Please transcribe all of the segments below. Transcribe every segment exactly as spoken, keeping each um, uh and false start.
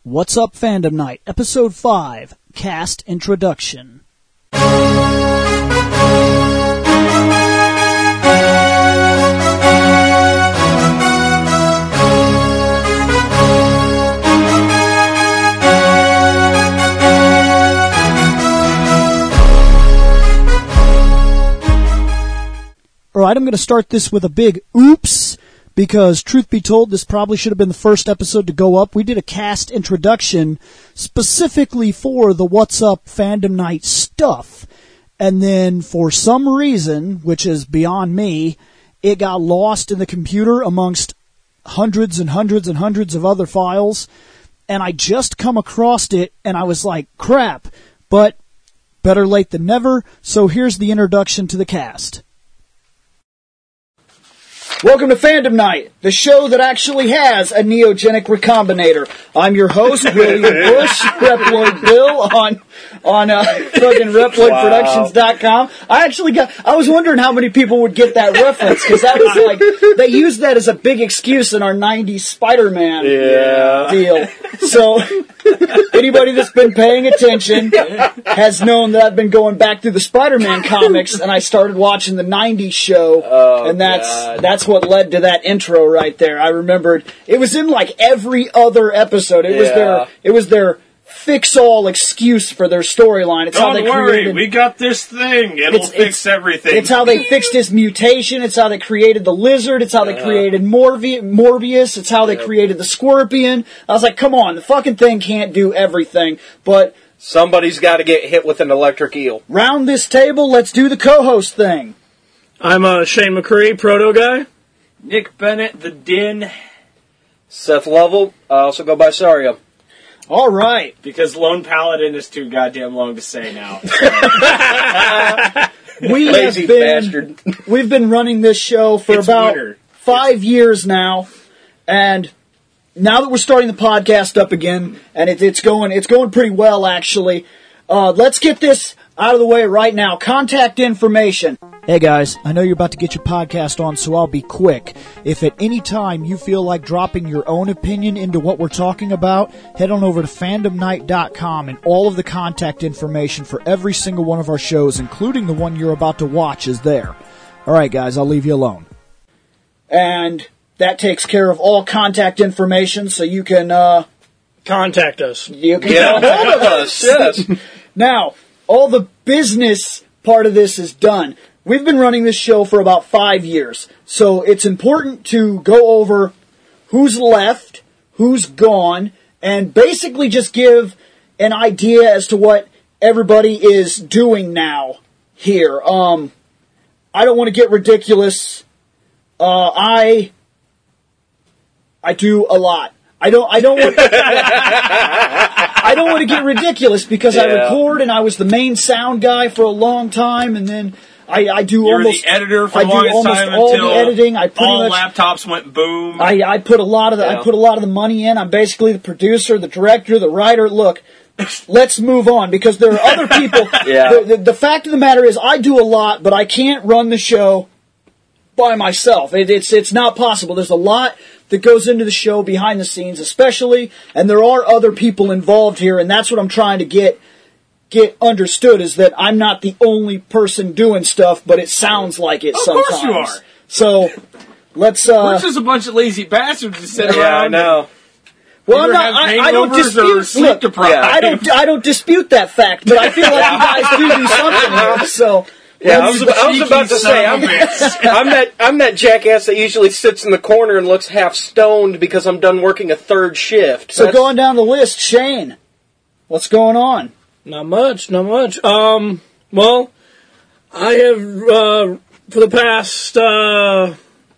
What's Up Fandom Night, Episode five, Cast Introduction. Alright, I'm going to start this with a big oops, because truth be told, this probably should have been the first episode to go up. We did a cast introduction specifically for the What's Up Fandom Night stuff. And then for some reason, which is beyond me, it got lost in the computer amongst hundreds and hundreds and hundreds of other files. And I just come across it and I was like, crap, but better late than never. So here's the introduction to the cast. Welcome to Fandom Night, the show that actually has a neogenic recombinator. I'm your host, William Bush, Reploid Bill, on on uh, fucking Reploid Productions dot com. I actually got, I was wondering how many people would get that reference, because that was like, they used that as a big excuse in our nineties Spider-Man yeah. deal. So, anybody that's been paying attention has known that I've been going back through the Spider-Man comics, and I started watching the nineties show, oh, and that's God. that's what led to that intro right there. I remembered it was in like every other episode. It yeah. was their it was their fix-all excuse for their storyline. It's Don't how they worry, created. we got this thing. It'll It's- fix it's- everything. It's how they fixed his mutation. It's how they created the lizard. It's how they Uh-huh. created Morbi- Morbius. It's how they Yep. created the scorpion. I was like, come on, the fucking thing can't do everything. But Somebody's got to get hit with an electric eel. round this table, let's do the co-host thing. I'm uh, Shane McCree, Proto Guy. Nick Bennett, the Din, Seth Lovell, I also go by Saria. All right. because Lone Paladin is too goddamn long to say now. We Lazy have been, bastard. We've been running this show for It's about winter. five years now, and now that we're starting the podcast up again, and it, it's going, it's going pretty well actually. Uh, let's get this out of the way right now. Contact information. Hey guys, I know you're about to get your podcast on, so I'll be quick. If at any time you feel like dropping your own opinion into what we're talking about, head on over to fandom night dot com, and all of the contact information for every single one of our shows, including the one you're about to watch, is there. Alright guys, I'll leave you alone. And that takes care of all contact information, so you can, uh... Contact us. You can Get a contact hold of us, yes. Now, all the business part of this is done. We've been running this show for about five years, so it's important to go over who's left, who's gone, and basically just give an idea as to what everybody is doing now here. Um, I don't want to get ridiculous. Uh, I I do a lot. I don't. I don't want. I don't want to get ridiculous because I Yeah. record and I was the main sound guy for a long time, and then I, I do You were almost the editor for I the do longest almost time all until the editing. I pretty all much laptops went boom. I, I put a lot of the Yeah. I put a lot of the money in. I'm basically the producer, the director, the writer. Look, let's move on because there are other people. Yeah. The, the, the fact of the matter is, I do a lot, but I can't run the show by myself. It, it's it's not possible. There's a lot that goes into the show behind the scenes, especially, and there are other people involved here, and that's what I'm trying to get get understood, is that I'm not the only person doing stuff, but it sounds like it Of sometimes. course you are. So let's uh We're just a bunch of lazy bastards to sit Yeah, I around. know. well I'm either not have I, I don't hangovers or dispute sleep look, deprived. I don't I don't dispute that fact, but I feel like you guys do do something here. So Yeah, I let's- was, I was about to say, I'm, I'm that I'm that jackass that usually sits in the corner and looks half stoned because I'm done working a third shift. so That's- going down the list, Shane, what's going on? Not much, not much. Um, well, I have, uh, for the past, uh,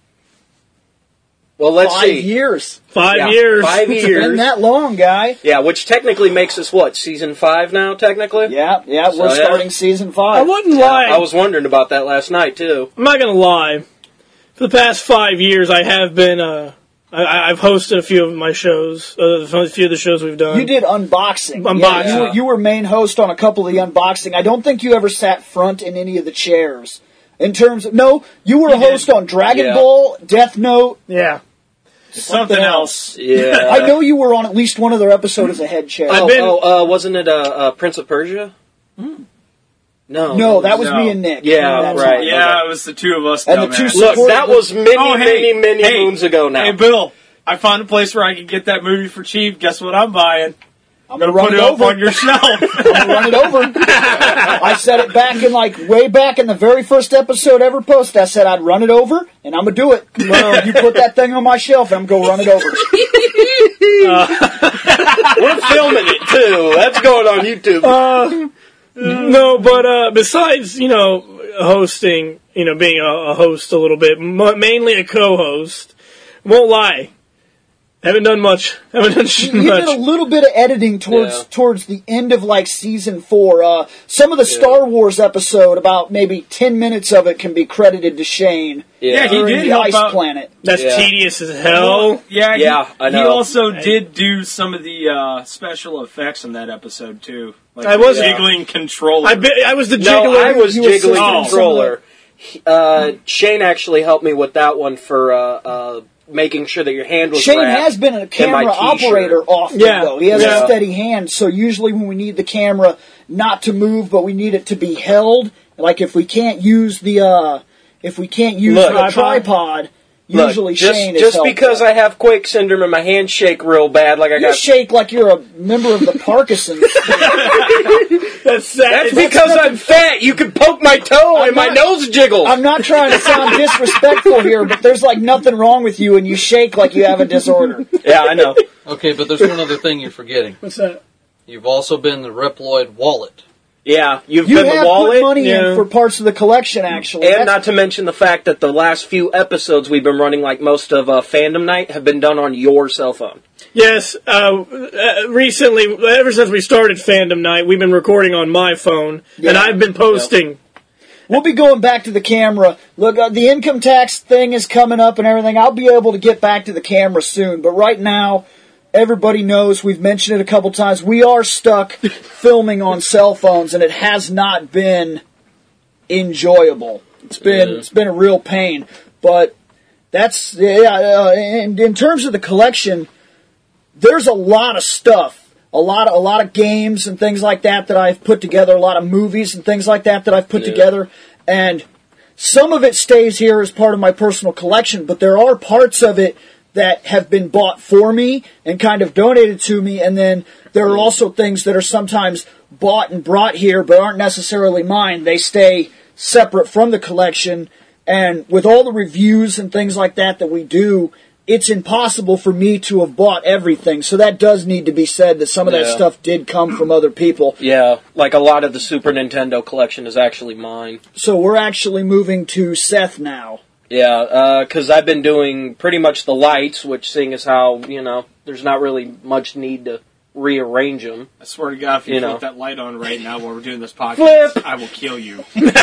well, let's Five see. five years. Yeah, years. Five It's years. been that long, guy. Yeah, which technically makes us what, season five now, technically? Yeah, yeah, we're So, yeah. starting season I five. wouldn't Yeah, lie. I was wondering about that last night, too. I'm not gonna lie. For the past five years, I have been, uh, I, I've hosted a few of my shows, uh, a few of the shows we've done. You did unboxing. Unboxing. Yeah, you, were, you were main host on a couple of the unboxing. I don't think you ever sat front in any of the chairs. In terms of, no, you were a You did. host on Dragon Yeah. Ball, Death Note. Yeah. Something else. Yeah. I know you were on at least one other episode as a head chair. Oh, been- oh uh, wasn't it uh, uh, Prince of Persia? No. no, that was No. me and Nick. Yeah, That's right. all. Yeah, it was the two of us. And the dumbasses. two Look, supported- that was many, Oh, hey, many, many hey, moons ago now. Hey, Bill, I found a place where I can get that movie for cheap. Guess what I'm buying? I'm I'm gonna gonna run put it it up over. on your shelf. I'm gonna run it over. I said it back in like way back in the very first episode ever posted. I said I'd run it over, and I'm gonna do it. Well, you put that thing on my shelf, and I'm gonna go run it over. We're filming it, too. That's going on YouTube. Uh, no, but uh, besides, you know, hosting, you know, being a, a host a little bit, m- mainly a co-host, won't lie, haven't done much. Haven't done sh- You did a much. little bit of editing towards Yeah. towards the end of like season four. Uh, some of the Star Wars episode, about maybe ten minutes of it, can be credited to Shane. Yeah, he during did the help Ice out. Planet. That's Yeah. tedious as hell. Yeah, he, Yeah, I know. He also did do some of the uh, special effects in that episode too. Like I the was- jiggling controller. I, be, I was the No, jiggler. I was You were jiggling assisting controller. Uh, Shane actually helped me with that one for uh, uh, making sure that your hand was Shane wrapped has been a in my camera t-shirt. operator often, Yeah. though. He has Yeah. a steady hand, so usually when we need the camera not to move, but we need it to be held, like if we can't use the, uh, if we can't use Look. the Tripod. tripod, Look, usually just, Shane is just helpful. because I have quake syndrome and my hands shake real bad, like I You got. shake like you're a member of the Parkinson's. That's sad. That's It's- because I'm fat. You can poke my toe I'm and my not- nose jiggles. I'm not trying to sound disrespectful here, but there's like nothing wrong with you, and you shake like you have a disorder. Yeah, I know. Okay, but there's one other thing you're forgetting. What's that? You've also been the Reploid wallet. Yeah, you've You been have the wallet. put money Yeah. in for parts of the collection, actually. And That's- not to mention the fact that the last few episodes we've been running, like most of uh, Fandom Night, have been done on your cell phone. Yes, uh, uh, recently, ever since we started Fandom Night, we've been recording on my phone, and Yeah. I've been posting. We'll be going back to the camera. Look, uh, the income tax thing is coming up and everything. I'll be able to get back to the camera soon. But right now, everybody knows, we've mentioned it a couple times, we are stuck filming on cell phones, and it has not been enjoyable. It's been it's been a real pain. But that's, yeah, uh, in, in terms of the collection, there's a lot of stuff. A lot, of, a lot of games and things like that that I've put together. A lot of movies and things like that that I've put Yeah. together, and some of it stays here as part of my personal collection. But there are parts of it that have been bought for me and kind of donated to me, and then there are also things that are sometimes bought and brought here but aren't necessarily mine. They stay separate from the collection, and with all the reviews and things like that that we do, it's impossible for me to have bought everything. So that does need to be said, that some of that Yeah. stuff did come from other people. Yeah, like a lot of the Super Nintendo collection is actually mine. So we're actually moving to Seth now. Yeah, because I've been doing pretty much the lights, which, seeing as how, you know, there's not really much need to rearrange them. I swear to God, if you, You flip know. that light on right now while we're doing this podcast, Flip. I will kill you.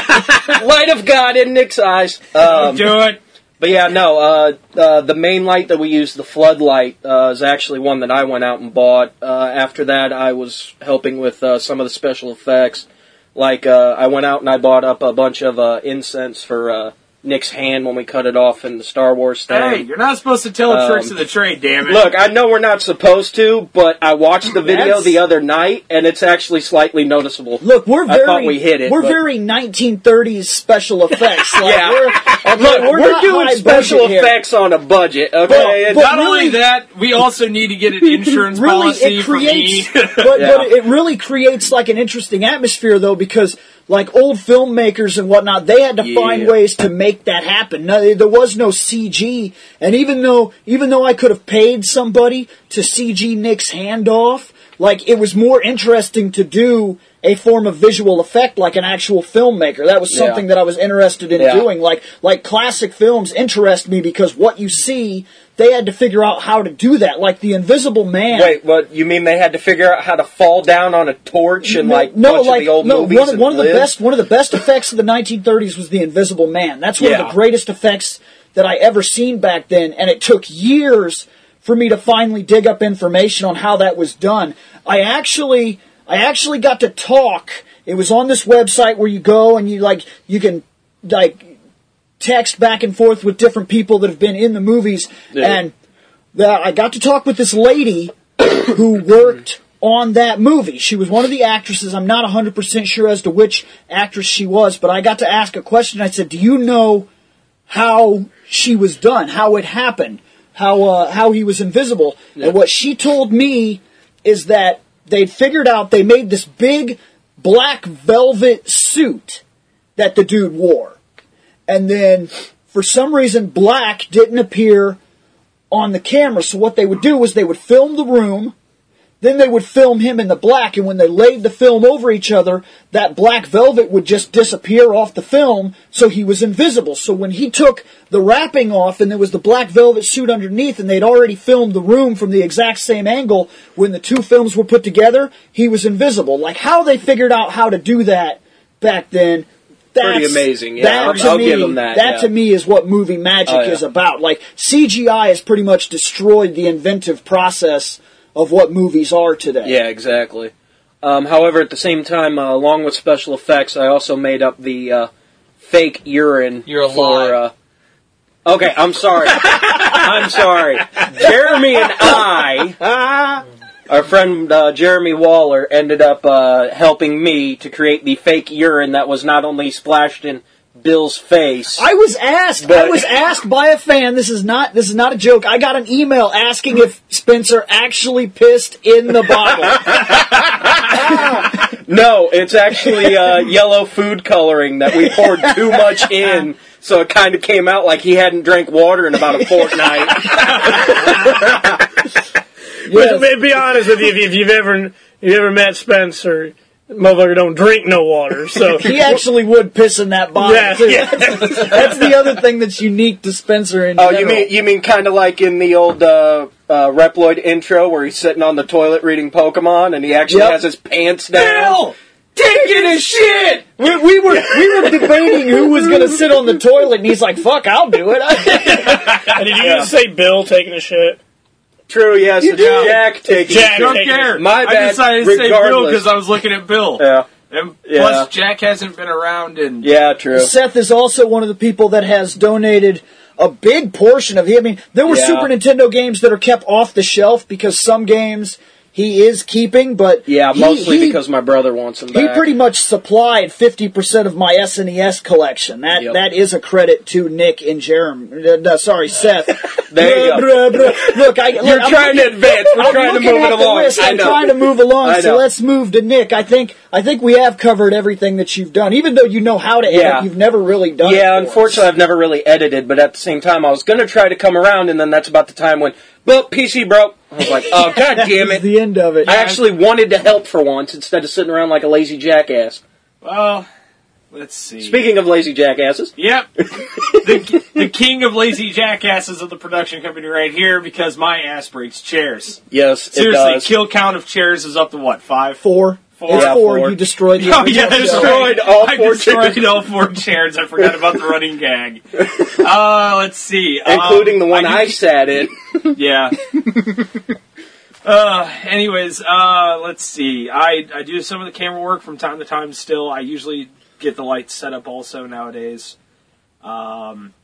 Light of God in Nick's eyes. Um, Do it. But yeah, no, uh, uh, the main light that we use, the floodlight, uh, is actually one that I went out and bought. Uh, after that, I was helping with uh, some of the special effects. Like, uh, I went out and I bought up a bunch of uh, incense for uh, Nick's hand when we cut it off in the Star Wars thing. Hey, you're not supposed to tell Um, tricks of the trade, damn it. Look, I know we're not supposed to, but I watched the video That's- the other night, and it's actually slightly noticeable. Look, we're I very thought we hit it, we're but- very nineteen thirties special effects. Like, Yeah. we're, Look, we're, we're, not doing high special budget here. effects on a budget, okay? But- It's- but not really- only that, we also need to get an insurance really, policy it for me. creates, but, Yeah. but it really creates like an interesting atmosphere, though, because like old filmmakers and whatnot, they had to Yeah. find ways to make that happen. No, there was no C G, and even though even though I could have paid somebody to C G Nick's hand off, like it was more interesting to do a form of visual effect like an actual filmmaker. That was something Yeah. that I was interested in Yeah. doing. Like like classic films interest me because what you see, they had to figure out how to do that. Like The Invisible Man. Wait, what? You mean they had to figure out how to fall down on a torch and like no, bunch like of the old no, movies one, and one of the live? best one of the best effects of the nineteen thirties was The Invisible Man. That's one of Yeah. the greatest effects that I ever seen back then, and it took years for me to finally dig up information on how that was done. I actually I actually got to talk. It was on this website where you go and you like you can like text back and forth with different people that have been in the movies, Yeah. and that I got to talk with this lady who worked on that movie. She was one of the actresses. I'm not one hundred percent sure as to which actress she was, but I got to ask a question. I said, do you know how she was done, how it happened, how uh, how he was invisible? Yeah. And what she told me is that they'd figured out, they made this big black velvet suit that the dude wore. And then, for some reason, black didn't appear on the camera. So what they would do was they would film the room, then they would film him in the black, and when they laid the film over each other, that black velvet would just disappear off the film, so he was invisible. So when he took the wrapping off, and there was the black velvet suit underneath, and they'd already filmed the room from the exact same angle, when the two films were put together, he was invisible. Like, how they figured out how to do that back then, that's, pretty amazing. Yeah, that I'll, to I'll me, give them that. That yeah. to me is what movie magic oh, yeah. is about. Like, C G I has pretty much destroyed the inventive process of what movies are today. Yeah, exactly. Um, however, at the same time, uh, along with special effects, I also made up the uh, fake urine You're a for... lie. Uh, okay, I'm sorry. I'm sorry. Jeremy and I, our friend uh, Jeremy Waller, ended up uh, helping me to create the fake urine that was not only splashed in Bill's face. I was asked. But, I was asked by a fan. This is not. This is not a joke. I got an email asking if Spencer actually pissed in the bottle. No, it's actually uh, yellow food coloring that we poured too much in, so it kind of came out like he hadn't drank water in about a fortnight. Yes. But be honest with you, if, if you've ever if you ever met Spencer, motherfucker don't drink no water. So he actually would piss in that bottle yeah, too. Yeah. That's, that's the other thing that's unique to Spencer. In oh, general. you mean you mean kind of like in the old uh, uh, Reploid intro where he's sitting on the toilet reading Pokemon and he actually Yep. has his pants down. Bill, taking his shit. We, we were we were debating who was going to sit on the toilet, and he's like, "Fuck, I'll do it." And did you Yeah. just say Bill taking a shit? True, yes. You It's did. Jack taking Jack shit. Don't taking care. My I bad, decided to say Bill regardless. because I was looking at Bill. Yeah, And Yeah. plus, Jack hasn't been around in... yeah, true. Seth is also one of the people that has donated a big portion of. I mean, there were Yeah. Super Nintendo games that are kept off the shelf because some games he is keeping, but Yeah, he- mostly he, because my brother wants them he back. pretty much supplied fifty percent of my S N E S collection. That Yep. that is a credit to Nick and Jeremy. Uh, no, sorry, Seth. There you Bruh, go. bruh, bruh. Look, I, look, You're I'm trying looking- to advance. We're I'm trying to looking move at it the along. list. I I'm know. trying to move along, I so know. let's move to Nick. I think I think we have covered everything that you've done. Even though you know how to edit, Yeah. you've never really done it. Yeah, for us. unfortunately, I've never really edited, but at the same time, I was going to try to come around, and then that's about the time when, well, P C broke. I was like, oh, god That damn was it. the end of it. I actually wanted to help for once instead of sitting around like a lazy jackass. Well, let's see. Speaking of lazy jackasses. Yep. the, the king of lazy jackasses of the production company right here because my ass breaks chairs. Yes, it Seriously, does. kill count of chairs is up to what, five? Four. Four. It's Yeah, four. four. You destroyed the Oh, original yeah, that's show. Destroyed right. all I four destroyed chairs. all four chairs. I forgot about the running gag. Uh, let's see. Including um, the one I, do- sat in. Yeah. uh, anyways, uh, let's see. I, I do some of the camera work from time to time still. I usually get the lights set up also nowadays. Um,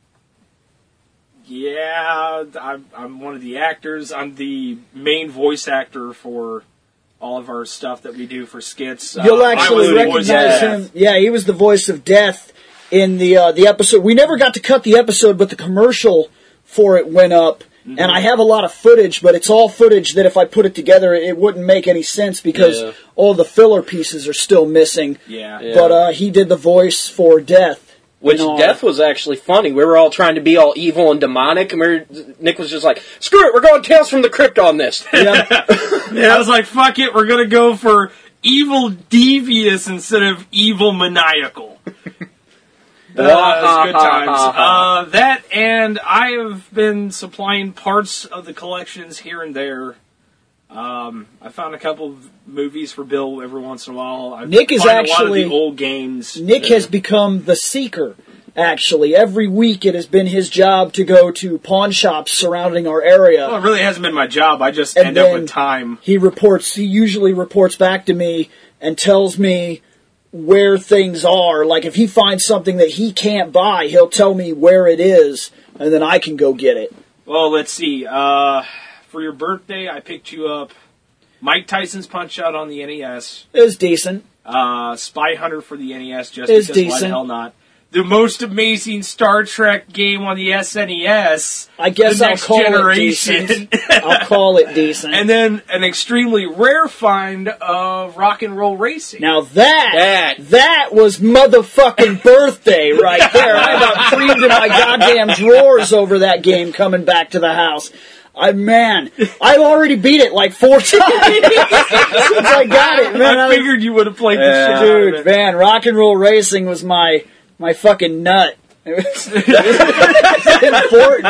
yeah, I'm, I'm one of the actors. I'm the main voice actor for all of our stuff that we do for skits. You'll Uh, I was actually the voice recognize of him. Death. Yeah, he was the voice of Death in the uh, the episode. We never got to cut the episode, but the commercial for it went up. Mm-hmm. And I have a lot of footage, but it's all footage that if I put it together, it wouldn't make any sense because Yeah. all the filler pieces are still missing. Yeah. Yeah. But uh, he did the voice for Death. Which in all. Death was actually funny. We were all trying to be all evil and demonic, and we were, Nick was just like, screw it, we're going Tales from the Crypt on this. Yeah. I was like, fuck it, we're gonna go for evil devious instead of evil maniacal. Uh, it was good times. Uh, that and I have been supplying parts of the collections here and there. Um, I found a couple of movies for Bill every once in a while. I Nick is find a lot of actually- the old games. Nick has become the seeker, actually. Every week it has been his job to go to pawn shops surrounding our area. Well, it really hasn't been my job. I just And end up then- with time. He reports, he usually reports back to me and tells me where things are. Like if he finds something that he can't buy, he'll tell me where it is, and then I can go get it. Well, let's see. Uh, for your birthday, I picked you up Mike Tyson's Punch-Out on the N E S. It was decent. Uh, Spy Hunter for the N E S, just It's because why decent. the hell not? The most amazing Star Trek game on the S N E S. I guess the I'll Next call Generation. it decent. I'll call it decent. And then an extremely rare find of Rock and Roll Racing. Now that, That. that was motherfucking birthday right there. I about creamed in my goddamn drawers over that game coming back to the house. I, man, I've already beat it like four times since I got it, man. I figured you would have played Yeah. the shit out of Dude, it. man, Rock and Roll Racing was my, my fucking nut. It was, it was important.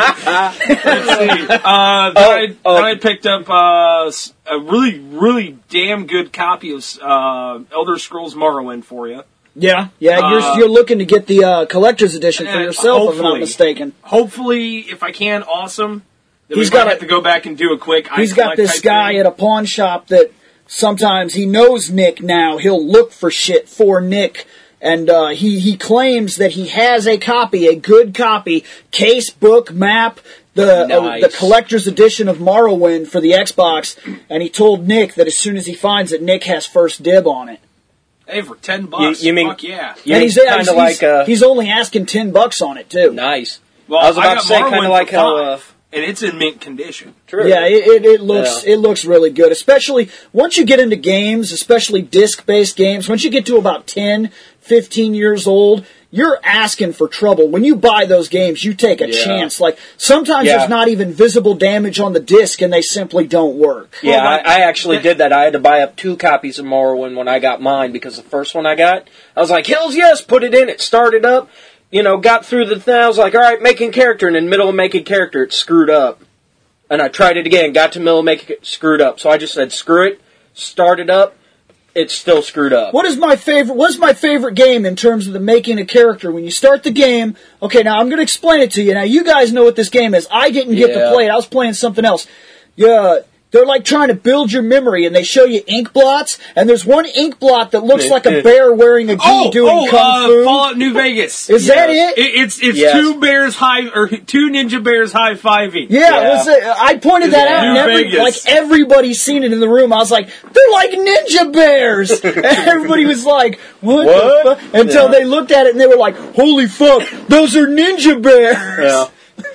Uh, then, Oh, I, oh. then I picked up uh, s- a really, really damn good copy of uh, Elder Scrolls Morrowind for you. Yeah, yeah, Uh, you're, you're looking to get the uh, collector's edition for uh, yourself, if I'm not hopefully. mistaken. Hopefully, if I can, awesome. Then He's we might got a- have to go back and do a quick. He's got this guy at a pawn shop that sometimes he knows Nick now. He'll look for shit for Nick. And uh, he, he claims that he has a copy, a good copy, case, book, map, the uh, Nice. the collector's edition of Morrowind for the Xbox. And he told Nick that as soon as he finds it, Nick has first dib on it. Hey, for ten bucks. You- you mean- Fuck yeah. Yeah, and he's, kind he's, of like uh, he's only asking ten bucks on it too. nice. Well, I was about got to say kind Morrowind of like for how. Uh, five, and it's in mint condition. true. Yeah, it, it, it looks Yeah. it looks really good. Especially once you get into games, especially disc-based games. Once you get to about ten, fifteen years old, you're asking for trouble. When you buy those games, you take a Yeah. chance. Like sometimes Yeah. there's not even visible damage on the disc, and they simply don't work. Yeah, Well, I, but- I actually did that. I had to buy up two copies of Morrowind when I got mine because the first one I got, I was like, "Hells yes!" Put it in. It started up. You know, got through the thing. I was like, "All right, making character," and in the middle of making character, it screwed up. And I tried it again. Got to middle of making it screwed up. So I just said, "Screw it." Started up. It's still screwed up. What is my favorite? What's my favorite game in terms of the making a character? When you start the game, okay, now I'm going to explain it to you. Now you guys know what this game is. I didn't get to Yeah. play it. I was playing something else. Yeah, they're like trying to build your memory, and they show you ink blots. And there's one ink blot that looks like a bear wearing a gi Oh, doing oh kung uh, fu. Fallout New Vegas. Is that Yes. it? It, it's it's Yes. two bears high or two ninja bears high fiving. Yeah, Yeah. was it- I pointed that Yeah. out, and New every, Vegas. like everybody's seen it in the room. I was like, "They're like ninja bears." And everybody was like, "What?" What? The fuck? Until Yeah. they looked at it and they were like, "Holy fuck, those are ninja bears!" Yeah.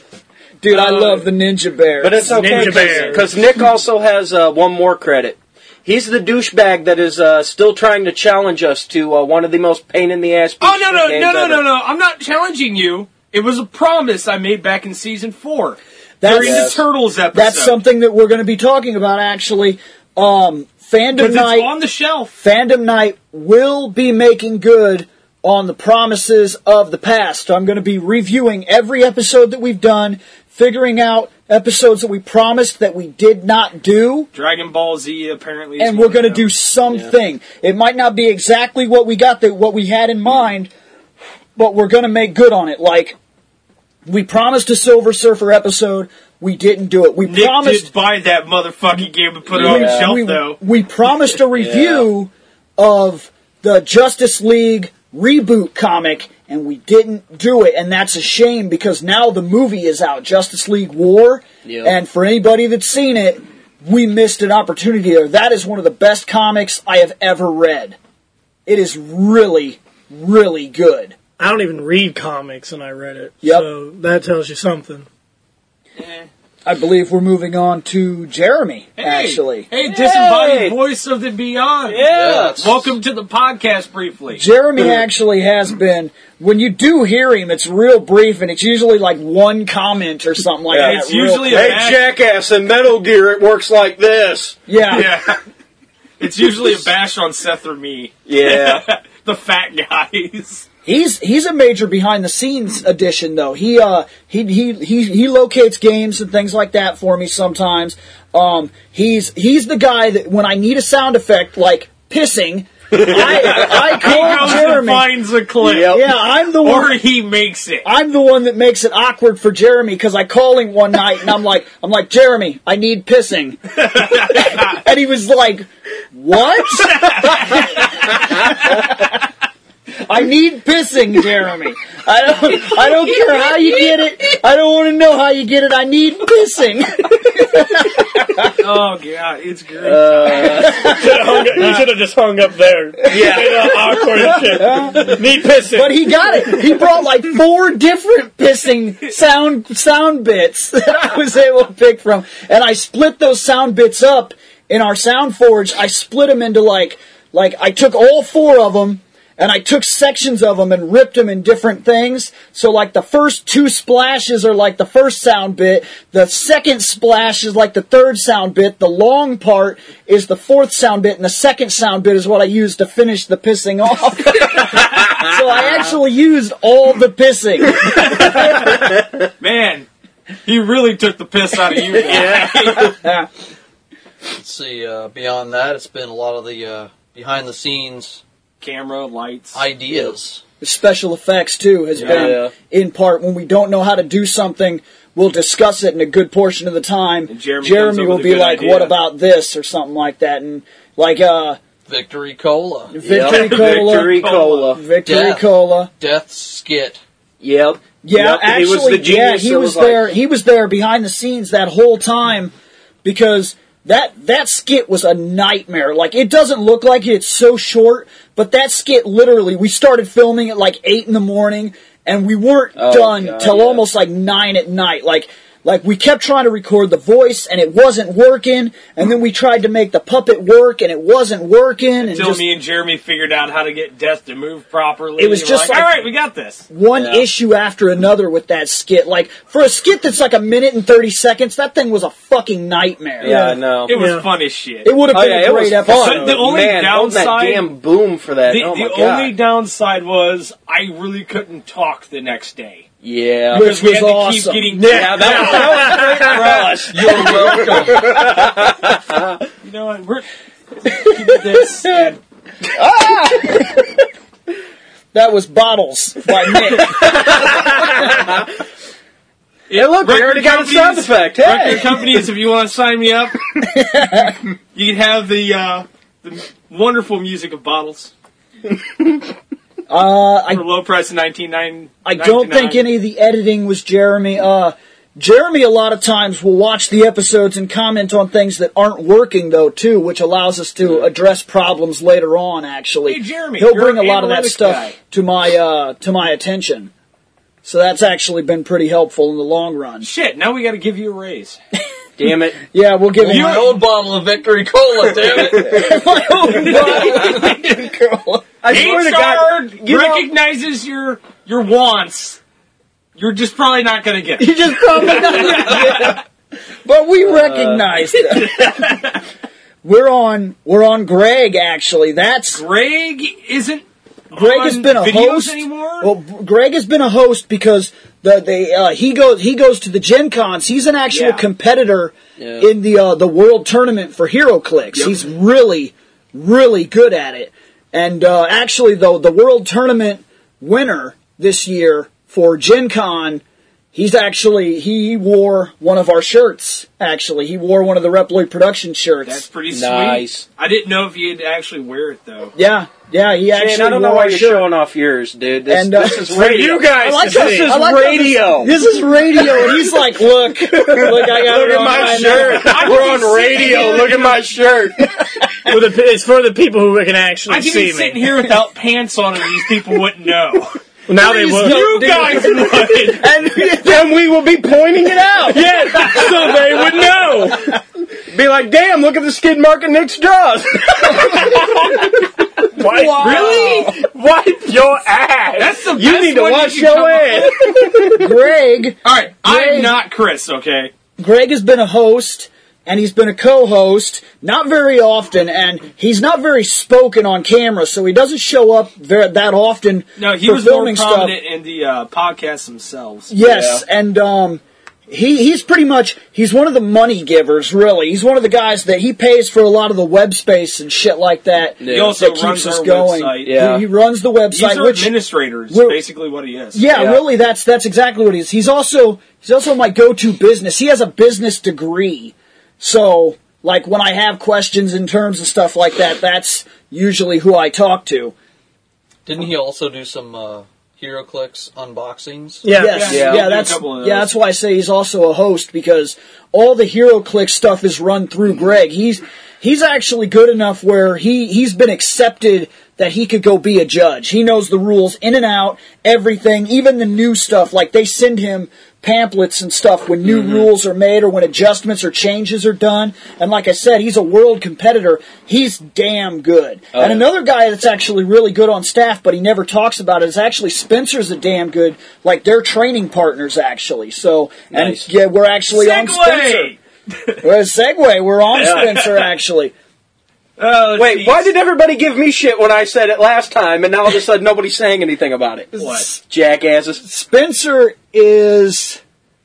Dude, I Uh, love the ninja bears. But it's okay Ninja Bear. because Nick also has uh, one more credit. He's the douchebag that is uh, still trying to challenge us to uh, one of the most pain in the ass. Oh no no games no no ever. no no! I'm not challenging you. It was a promise I made back in season four That's- during Yes. the Turtles episode. That's something that we're going to be talking about. Actually, um, Fandom because Night. it's on the shelf. Fandom Night will be making good on the promises of the past. I'm going to be reviewing every episode that we've done, figuring out episodes that we promised that we did not do, Dragon Ball Z apparently, is and one we're going to of them. do something. It might not be exactly what we got, that what we had in mind, but we're going to make good on it. Like, we promised a Silver Surfer episode, we didn't do it. We Nick promised did buy that motherfucking game and put it on Yeah. the shelf we, though. we promised a review of the Justice League reboot comic, and we didn't do it, and that's a shame because now the movie is out, Justice League War, Yep. and for anybody that's seen it, we missed an opportunity there. That is one of the best comics I have ever read. It is really, really good. I don't even read comics, and I read it. Yep. So that tells you something. Eh. I believe we're moving on to Jeremy, Hey, actually. hey, disembodied voice of the beyond. Yeah. Welcome to the podcast. Briefly, Jeremy actually has been, when you do hear him, it's real brief, and it's usually like one comment or something like Yeah. that. It's real usually a quick. Hey, bash- jackass! In Metal Gear, it works like this. Yeah. Yeah, it's usually a bash on Seth or me. Yeah. The fat guys. He's he's a major behind the scenes addition though. He uh he he he he locates games and things like that for me sometimes. Um he's he's the guy that when I need a sound effect like pissing, I I He call goes and Jeremy. finds a clip, Yep. Yeah, I'm the or one. he makes it. I'm the one that makes it awkward for Jeremy because I call him one night and I'm like, I'm like, Jeremy, I need pissing. And he was like, what? I need pissing, Jeremy. I don't. I don't care how you get it. I don't want to know how you get it. I need pissing. Oh god, it's great. Uh, you should have just hung up there. Yeah. Awkward and shit. Need pissing. But he got it. He brought like four different pissing sound sound bits that I was able to pick from, and I split those sound bits up in our Sound Forge. I split them into like like I took all four of them. And I took sections of them and ripped them in different things. So like the first two splashes are like the first sound bit. The second splash is like the third sound bit. The long part is the fourth sound bit. And the second sound bit is what I used to finish the pissing off. So I actually used all the pissing. Man, he really took the piss out of you. Yeah. Let's see, uh, beyond that, it's been a lot of the uh, behind-the-scenes Camera, lights. ideas. Special effects, too, has Yeah. been in part when we don't know how to do something. We'll discuss it in a good portion of the time. And Jeremy comes up will with a be good like, idea. what about this? Or something like that. And like, uh, Victory Cola. Victory Yep. Cola. Victory Cola. Victory Death. Cola. Death Skit. Yep. Yeah, Yep. actually, he was the genius. yeah, he that was like- there. He was there behind the scenes that whole time because that that skit was a nightmare. Like, it doesn't look like it, it's so short, but that skit literally, we started filming at like eight in the morning, and we weren't Oh, done God, till yeah. almost like nine at night. Like. Like, we kept trying to record the voice, and it wasn't working, and then we tried to make the puppet work, and it wasn't working, and Until just me and Jeremy figured out how to get Death to move properly. It was We're just like- all right, we got this. one Yeah. issue after another with that skit. Like, for a skit that's like a minute and thirty seconds, that thing was a fucking nightmare. Yeah, I know. It was Yeah. fun as shit. It would have Oh, been yeah, a it great was episode. fun. The only Man, holding that downside- damn boom for that. The, oh my the god. only downside was I really couldn't talk the next day. yeah. Which Because we was had to awesome. keep getting Yeah, that was, that was great for us. You're welcome. You know what? We're keep this. And That was Bottles by Nick. Yeah, look, we record already got a sound companies- effect. Record Hey. companies, if you want to sign me up, you can have the, uh, the wonderful music of Bottles Uh, I for low price of nineteen ninety. I don't think any of the editing was Jeremy. Uh, Jeremy a lot of times will watch the episodes and comment on things that aren't working though too, which allows us to address problems later on. Actually, Hey, Jeremy, he'll you're bring a an lot of that analytics stuff guy. to my uh, to my attention. So that's actually been pretty helpful in the long run. Shit, now we got to give you a raise. Damn it. Yeah, we'll give him My my old bottle of Victory Cola, damn it. my own bottle. I swear to H God, R you know- recognizes your your wants. You're just probably not going to get it. You just probably not. But we recognize that. We're on. We're on Greg. Actually, that's Greg isn't Greg on has been a videos host. anymore. Well, Greg has been a host because the the uh, he goes he goes to the Gen Cons. He's an actual Yeah. competitor Yeah. in the uh, the world tournament for HeroClix. Yep. He's really really good at it. And uh, actually, though, the world tournament winner this year for Gen Con, he's actually he wore one of our shirts. Actually, he wore one of the Reploid production shirts. That's pretty sweet. Nice. I didn't know if you'd actually wear it though. yeah, yeah. He actually Man, I don't know wore why our you're shirt. showing off yours, dude. This, And, uh, this is for radio. you guys I like to how- see. This is I like how radio. This, this is radio, and he's like, "Look, look, I got Look it at on my right shirt. now." We're on radio. Look at my shirt. For the, it's for the people who can actually I could see be sitting me. here without pants on, and these people wouldn't know. Now they will. You guys would. And then we will be pointing it out. Yeah, so they would know. Be like, damn, look at the skid mark in Nick's jaws. Wipe, Really? Wipe your ass. That's the You best need to one wash you can your come up ass. with. Greg, All right, I'm Greg- not Chris. Okay. Greg has been a host, and he's been a co-host, not very often, and he's not very spoken on camera, so he doesn't show up very, that often No, he for was more filming stuff. prominent in the uh, podcasts themselves. Yes, and um, he he's pretty much he's one of the money givers. Really, he's one of the guys that he pays for a lot of the web space and shit like that. Yeah. He also that runs keeps us our going. website. Yeah. He, he runs the He's website, our which administrator. Is we're- basically what he is. yeah, Yeah. really, that's that's exactly what he is. He's also he's also my go-to business. He has a business degree, so like when I have questions in terms of stuff like that, that's usually who I talk to. Didn't he also do some uh, HeroClix unboxings? Yeah. Yes, Yeah. yeah, I'll do a that's couple of yeah, those. that's why I say he's also a host, because all the HeroClix stuff is run through Greg. He's he's actually good enough where he he's been accepted that he could go be a judge. He knows the rules in and out, everything, even the new stuff. Like they send him pamphlets and stuff when new Mm-hmm. rules are made or when adjustments or changes are done. And like I said, he's a world competitor. He's damn good. Oh, and yeah. another guy that's actually really good on staff, but he never talks about it, is actually Spencer's a damn good, like they're training partners actually. So, and Nice. yeah, we're actually on Spencer. Segway! Well, segue, we're on Yeah. Spencer actually. Uh, let's Wait, see. why did everybody give me shit when I said it last time, and now all of a sudden nobody's saying anything about it? What? Jackasses. Spencer is,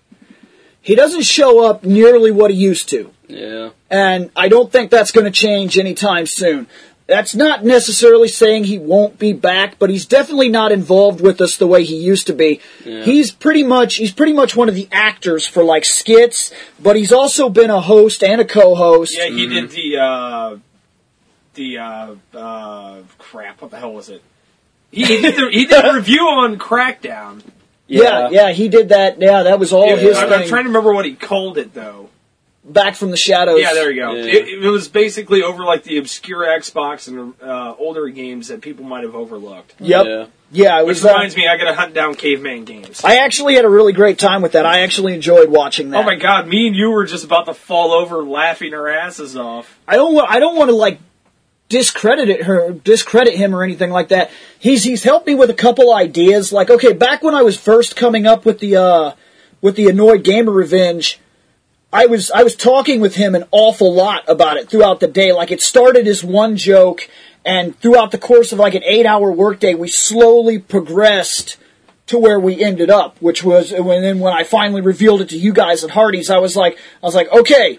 he doesn't show up nearly what he used to. Yeah. And I don't think that's going to change anytime soon. That's not necessarily saying he won't be back, but he's definitely not involved with us the way he used to be. Yeah. He's pretty much he's pretty much one of the actors for like skits, but he's also been a host and a co-host. Yeah, he did the, uh, the, uh, uh, crap, what the hell was it? He, he did the, he did a review on Crackdown. yeah, yeah, he did that. Yeah, that was all Yeah, his I'm, thing. I'm trying to remember what he called it, though. Back from the shadows. Yeah, there you go. Yeah. It, it was basically over like the obscure Xbox and uh, older games that people might have overlooked. Yep. Yeah. Yeah, it Which was. Uh, reminds me, I gotta hunt down Caveman games. I actually had a really great time with that. I actually enjoyed watching that. Oh my god, me and you were just about to fall over laughing our asses off. I don't want. I don't want to like discredit it, her, discredit him or anything like that. He's he's helped me with a couple ideas. Like, okay, back when I was first coming up with the uh, with the Annoyed Gamer Revenge, I was I was talking with him an awful lot about it throughout the day. Like, it started as one joke, and throughout the course of like an eight-hour workday, we slowly progressed to where we ended up, which was when then when I finally revealed it to you guys at Hardee's, I was like, I was like, okay,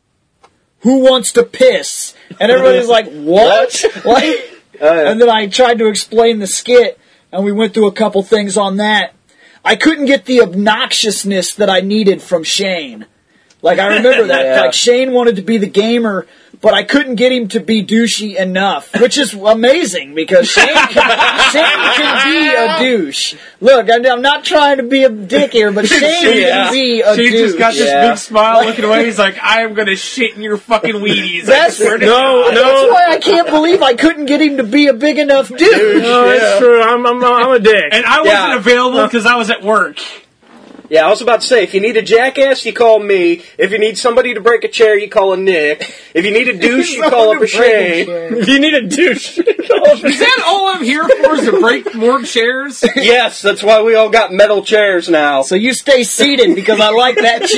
who wants to piss? And everybody's like, what? Like, and then I tried to explain the skit, and we went through a couple things on that. I couldn't get the obnoxiousness that I needed from Shane. Like, I remember that. Yeah. Like, Shane wanted to be the gamer, but I couldn't get him to be douchey enough, which is amazing, because Shane can, Shane can be a douche. Look, I'm I'm not trying to be a dick here, but Shane Yeah. can be a She douche. just got this Yeah. big smile looking away. He's like, I am gonna shit in your fucking Wheaties. I That's, swear to No, God. no. That's why I can't believe I couldn't get him to be a big enough dude. No, that's true. I'm, I'm, I'm a dick. And I wasn't Yeah. available because I was at work. Yeah, I was about to say, if you need a jackass, you call me. If you need somebody to break a chair, you call a Nick. If you need a douche, you call up a Shane. If you need a douche. Is that all I'm here for, is to break more chairs? Yes, that's why we all got metal chairs now. So you stay seated because I like that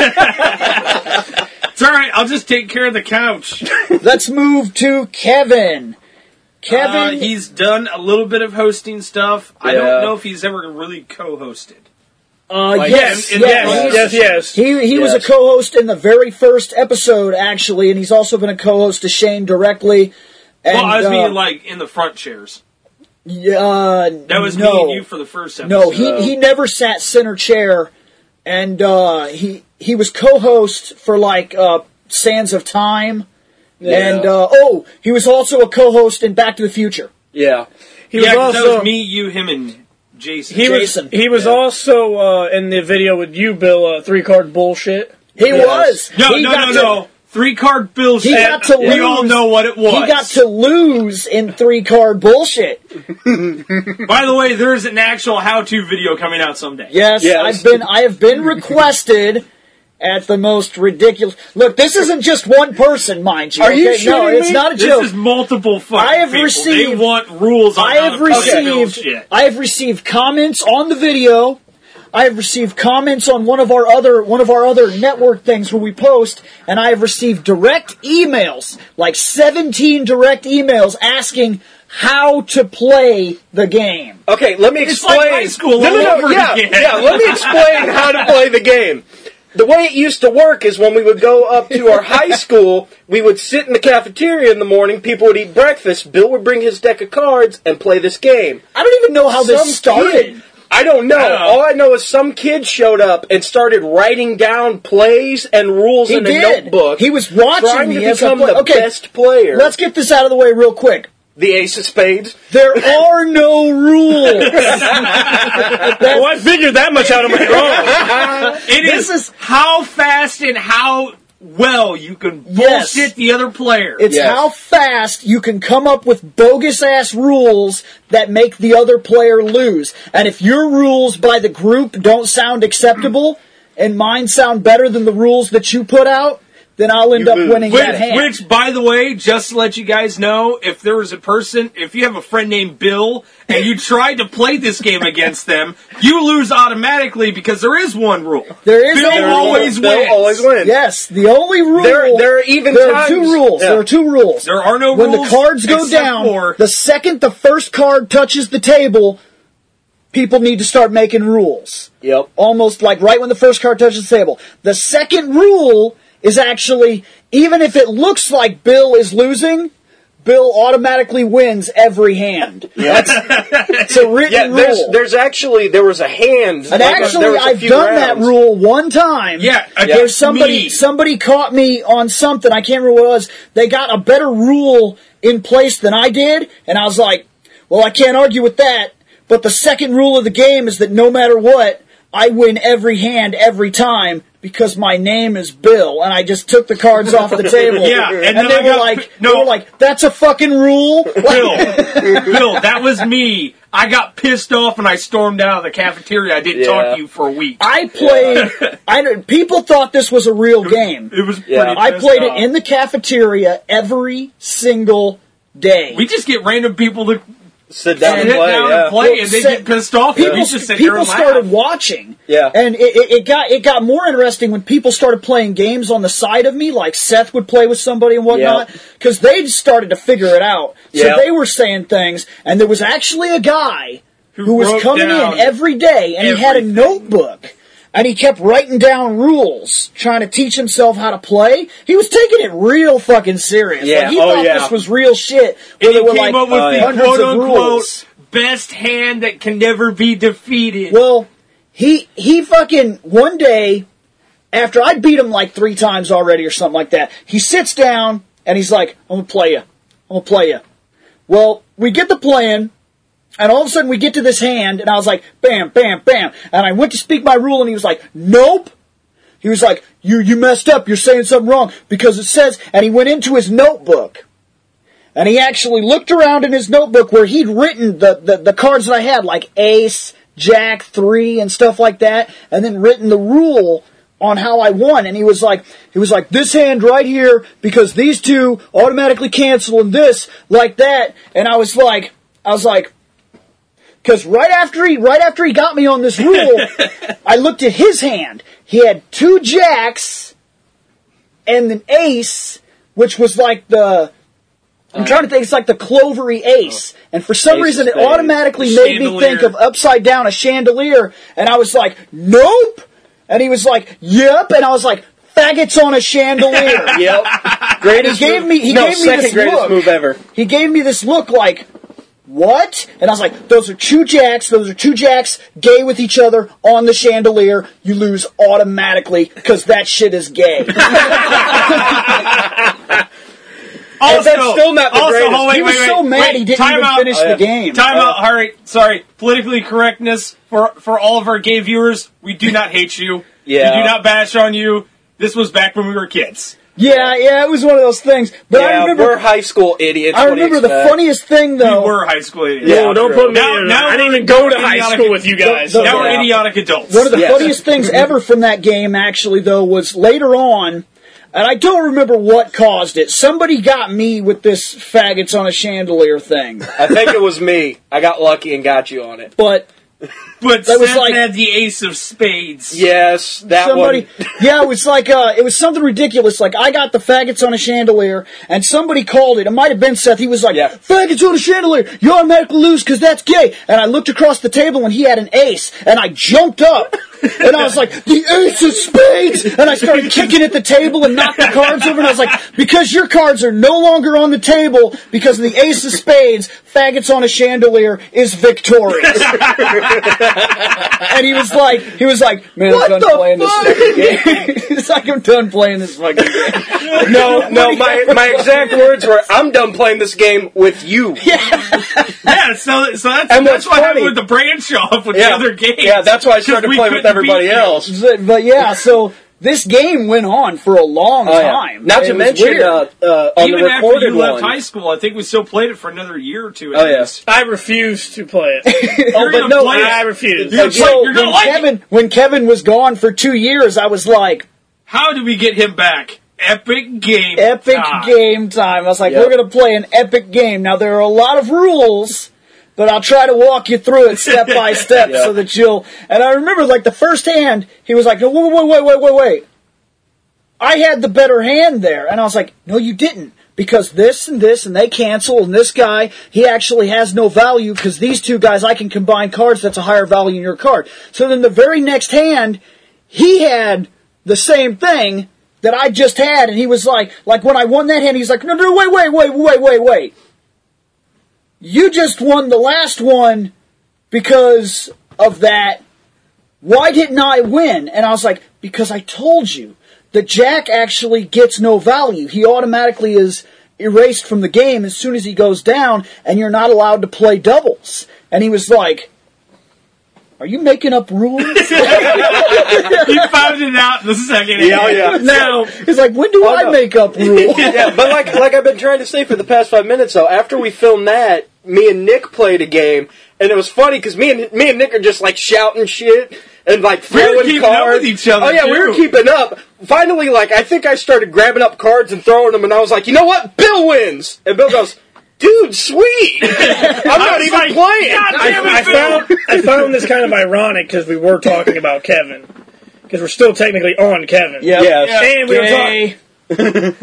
chair. It's alright, I'll just take care of the couch. Let's move to Kevin. Kevin, Uh, he's done a little bit of hosting stuff. I Yeah. don't know if he's ever really co-hosted. uh, like, yes, in- in yes, that he's- Yes, yes. He he was a Yes. co-host in the very first episode, actually, and he's also been a co-host to Shane directly. And, Well, I was uh, meaning like in the front chairs. yeah, uh, That was no, me and you for the first episode. no, he he never sat center chair, and uh, he he was co-host for like uh, Sands of Time, and uh, oh, he was also a co-host in Back to the Future. Yeah. He yeah, 'cause was that also. was me, you, him, and Jason. He Jason. was. He was Yeah. also uh, in the video with you, Bill. Uh, three card bullshit. He Yes. was. no, he no, got no, to, no. Three card bullshit. He got to We all lose. know what it was. He got to lose in three card bullshit. By the way, there is an actual how-to video coming out someday. Yes, Yes. I've been I have been requested at the most ridiculous. Look, this isn't just one person, mind you. Are you okay? No, shitting it's me? not a This joke. is multiple fucking I have people. received- They want rules on I how have to post received bullshit. I have received comments on the video. I have received comments on one of our other one of our other network things where we post, and I have received direct emails, like seventeen direct emails asking how to play the game. Okay, let me It's explain. like high school No, no, all no. over Yeah, again. yeah. Let me explain how to play the game. The way it used to work is when we would go up to our high school, we would sit in the cafeteria in the morning. People would eat breakfast. Bill would bring his deck of cards and play this game. I don't even know how Some this started. kid- I don't know. I don't know. All I know is some kid showed up and started writing down plays and rules He in a did. notebook. He was watching trying me to as I become play- the okay, best player. Let's get this out of the way real quick. The ace of spades. There are no rules. Well, I figured that much out on my own. It is, is- how fast and how well you can Yes. bullshit the other player. It's Yes. how fast you can come up with bogus-ass rules that make the other player lose. And if your rules by the group don't sound acceptable, and mine sound better than the rules that you put out, then I'll end You up lose. winning Which, that hand. which, by the way, just to let you guys know, if there was a person, if you have a friend named Bill, and you tried to play this game against them, you lose automatically because there is one rule. There is Bill a rule. always Bill wins. always wins. Yes, the only rule... There- there are even There are times- two rules. yeah. There are two rules. There are no when rules. the cards go except down, for- the second the first card touches the table, people need to start making rules. Yep. Almost like right when the first card touches the table. The second rule is actually, even if it looks like Bill is losing, Bill automatically wins every hand. Yeah. It's a written Yeah, rule. there's there's actually there was a hand. and like, actually, there was a I've few done that rounds. rule one time. Yeah, Where against somebody me. somebody caught me on something. I can't remember what it was. They got a better rule in place than I did, and I was like, well, I can't argue with that. But the second rule of the game is that no matter what, I win every hand every time because my name is Bill, and I just took the cards off the table. Yeah, and and, then they I were got- like, no. they were like, that's a fucking rule. Bill, Bill, that was me. I got pissed off and I stormed out of the cafeteria. I didn't Yeah. talk to you for a week. I played. I don't- people thought this was a real game. It was pretty. Yeah. I pissed played off. it in the cafeteria every single day. We just get random people to Sit down sit and play. down Yeah. and play, Well, and they set- get pissed off. people and we just sit people there and started laugh. watching. Yeah. And it, it, it got it got more interesting when people started playing games on the side of me, like Seth would play with somebody and whatnot, because they started to figure it out. So Yeah. they were saying things, and there was actually a guy Who who was wrote coming down in every day, and he had a everything. notebook. And he kept writing down rules, trying to teach himself how to play. He was taking it real fucking serious. Yeah. Like, he Oh, thought yeah. this was real shit. And Where he there were came like up with Oh, the yeah. hundreds quote of unquote rules. best hand that can never be defeated. Well, he he fucking one day after I beat him like three times already or something like that. He sits down and he's like, "I'm gonna play you. I'm gonna play you." Well, we get to playing, and all of a sudden we get to this hand, and I was like, "Bam, bam, bam!" And I went to speak my rule, and he was like, "Nope." He was like, "You you messed up. You're saying something wrong because it says." And he went into his notebook. And he actually looked around in his notebook where he'd written the, the, the cards that I had, like ace, jack, three, and stuff like that, and then written the rule on how I won. And he was like, he was like, this hand right here, because these two automatically cancel, and this, like that. And I was like, I was like, because right after he, right after he got me on this rule, I looked at his hand. He had two jacks and an ace, which was like the, I'm trying to think, it's like the clovery ace. And for some Ace of reason, it spades. automatically made me Chandelier. think of upside down a chandelier. And I was like, nope. And he was like, yep. And I was like, faggots on a chandelier. Yep. Greatest He gave move. me- he no, gave me second this greatest look. move ever. He gave me this look like, what? And I was like, those are two jacks, those are two jacks gay with each other on the chandelier. You lose automatically because that shit is gay. Also, that's still not the also, greatest. oh, wait, He was wait, wait, so mad wait, he didn't time even out. finish Oh, yeah. the game. Time Oh. out. All right, sorry. Politically correctness for for all of our gay viewers. We do not hate you. Yeah. We do not bash on you. This was back when we were kids. Yeah, yeah, it was one of those things. But I Yeah, remember, we're high school idiots. I What do you remember the expect? funniest thing We though. were high school idiots. Yeah, No, don't true. put me Now- in. now I didn't we're even go to idiotic- high school with you guys. The- the- Now we're Yeah. idiotic adults. One of the Yes. funniest things ever from that game, actually, though, was later on, and I don't remember what caused it. Somebody got me with this faggots on a chandelier thing, I think it was me. I got lucky and got you on it. but but that was Seth like- had the ace of spades. Yes, that somebody, one. yeah, it was like, uh, it was something ridiculous. Like, I got the faggots on a chandelier, and somebody called it. It might have been Seth. He was like, Yeah. faggots on a chandelier, you automatically lose because that's gay. And I looked across the table, and he had an ace, and I jumped up. And I was like, the ace of spades! And I started kicking at the table and knocked the cards over, and I was like, because your cards are no longer on the table because of the ace of spades, faggots on a chandelier is victorious. And he was like, he was like, man, What I'm the done playing fuck? this fucking game. He's like, I'm done playing this fucking game. No, no, my, my exact words were, I'm done playing this game with you. Yeah, so so that's And that's what's what happened funny- with the branch off with Yeah. the other games. Yeah, that's why I 'Cause started we playing with couldn't everybody beat you. else. But, but yeah, so this game went on for a long Oh, yeah. time. Not It to was mention, weird. uh, uh, on Even the after recorded you left one. high school, I think we still played it for another year or two. At Oh, yeah. least. I refuse to play it. You're Oh, but gonna no, play it. I refuse. You're, So like, you're gonna when like it. Kevin, when Kevin was gone for two years, I was like, How do we get him back? Epic game. epic time. game time. I was like, Yep. we're going to play an epic game. Now, there are a lot of rules, but I'll try to walk you through it step by step Yep. so that you'll... And I remember, like, the first hand, he was like, no, wait, wait, wait, wait, wait, wait. I had the better hand there. And I was like, no, you didn't. Because this and this, and they cancel, and this guy, he actually has no value, because these two guys, I can combine cards that's a higher value in your card. So then the very next hand, he had the same thing that I just had, and he was like, like when I won that hand, he's like, no, no, wait, wait, wait, wait, wait, wait. You just won the last one because of that. Why didn't I win? And I was like, because I told you. The Jack actually gets no value. He automatically is erased from the game as soon as he goes down, and you're not allowed to play doubles. And he was like, are you making up rules? You found it out in the second Yeah, hand. yeah. Now, he's like, when do Oh, I no. make up rules? Yeah, but like like I've been trying to say for the past five minutes, though, after we filmed that, me and Nick played a game, and it was funny because me and me and Nick are just like shouting shit and like We were throwing keeping up cards with each other, Oh yeah, we were too. keeping up. Finally, like I think I started grabbing up cards and throwing them, and I was like, you know what, Bill wins, and Bill goes, dude, sweet, I'm not was even like, playing. God damn it, I found I found this kind of ironic because we were talking about Kevin. Because we're still technically on Kevin. Yep. Yes. And we were talking. Gay.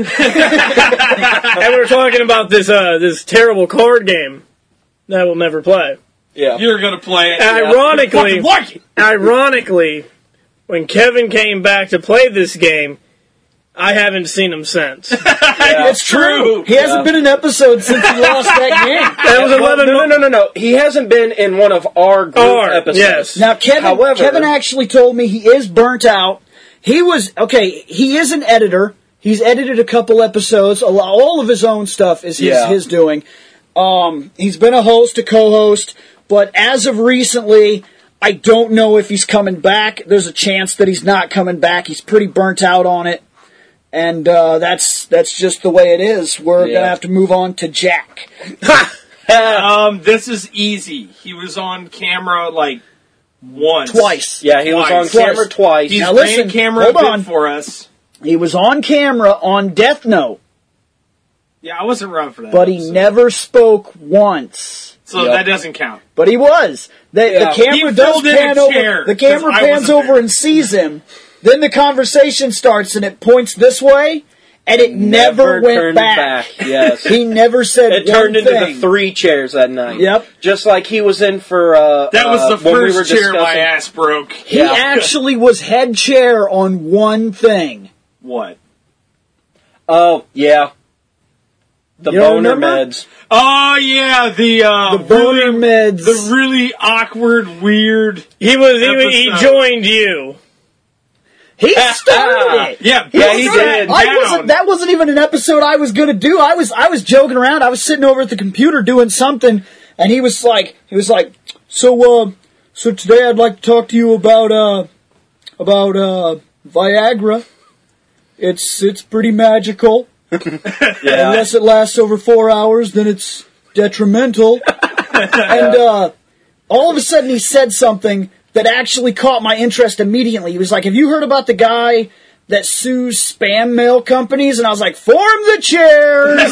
And we were talking about this uh, this terrible card game that we'll never play. Yeah. You're gonna play it. And ironically, Fucking like it. ironically, when Kevin came back to play this game, I haven't seen him since. It's true. He hasn't Yeah. been in an episode since he lost that game. That was Well, eleven. no, no, no, no, no. He hasn't been in one of our group Our, episodes. yes. Now, Kevin, However- Kevin actually told me he is burnt out. He was, okay, he is an editor. He's edited a couple episodes. A lo- All of his own stuff is his, Yeah. his doing. Um, he's been a host, a co-host, but as of recently, I don't know if he's coming back. There's a chance that he's not coming back. He's pretty burnt out on it. And uh, that's that's just the way it is. We're Yeah. going to have to move on to Jack. Um, this is easy. He was on camera like once, Twice. Yeah, he was on Twice. camera twice. He's Now ran listen, camera hold a bit on. for us. He was on camera on Death Note, Yeah, I wasn't around for that. but he episode. never spoke once. So Yep. that doesn't count. But he was. The, Yeah. the camera He does filled in pan a over. chair, The camera 'cause I pans wasn't over there. and sees him. Then the conversation starts and it points this way, and it never, went turned back. Yes. He never said It one turned into thing. the three chairs that night. Yep. Just like he was in for. Uh, That was uh, the when we first were chair my discussing- ass broke. He Yeah. actually was head chair on one thing. What? Oh yeah. The You don't boner remember? meds. Oh yeah, the uh, The boner really, meds. the really awkward, weird. He was he, he Episode. joined you. He started it. Yeah, Yeah, Bill he sat did. I down. wasn't. That wasn't even an episode I was going to do. I was. I was joking around. I was sitting over at the computer doing something, and he was like, he was like, so, uh, so today I'd like to talk to you about, uh, about uh, Viagra. It's it's pretty magical. Yeah. Unless it lasts over four hours, then it's detrimental. And uh, all of a sudden, he said something that actually caught my interest immediately. He was like, have you heard about the guy that sues spam mail companies? And I was like, form the chairs!